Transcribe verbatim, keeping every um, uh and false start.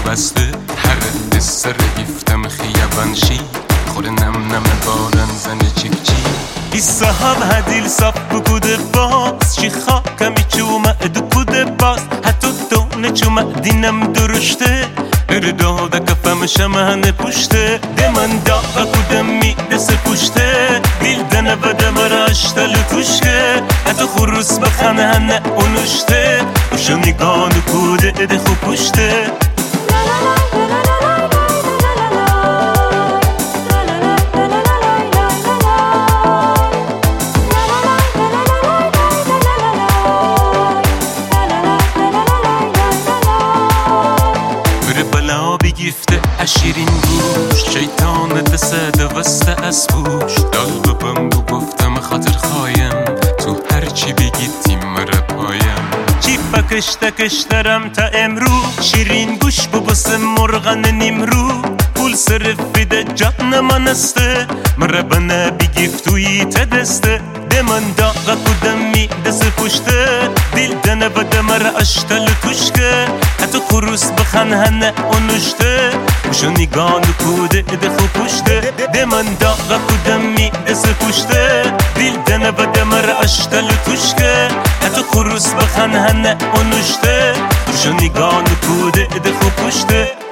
بسته هر دسر گفتم خیابان شی خوره نم نم بارن زن چک چی ایسا هم هدیل صف بکوده باز چی خاکمی چومه ادو کوده باز حتی دونه چومه دینم درشته اردا دا کفم شمهن پوشته ده من داغا کودم می دست پوشته دیل دنه بده مرا اشتل توشکه حتی خروس بخنه هنه اونشته وشو نگانو کوده ده خوب پوشته گفته اشیرین گوش شیطان دسته وسته از بوش دال ببم بو گفتم خاطر خوایم تو هرچی بگی تیم مرا پایم چی بکشته کشترم تا امرو شیرین گوش ببسه مرغن نیمرو پول صرف بیده جان من استه مرا بنا بگفتوی تدسته ده من داغا کودم می دست پشته دیل دنه بده مرا اشتل توشکه حتی خروس بخن هنه اونشته وشو نگانو کوده ده خوب پشته ده من داغا کودم می دست پشته دیل دنه بده مرا اشتل توشکه حتی خروس بخن هنه اونشته وشو نگانو کوده ده خوب پشته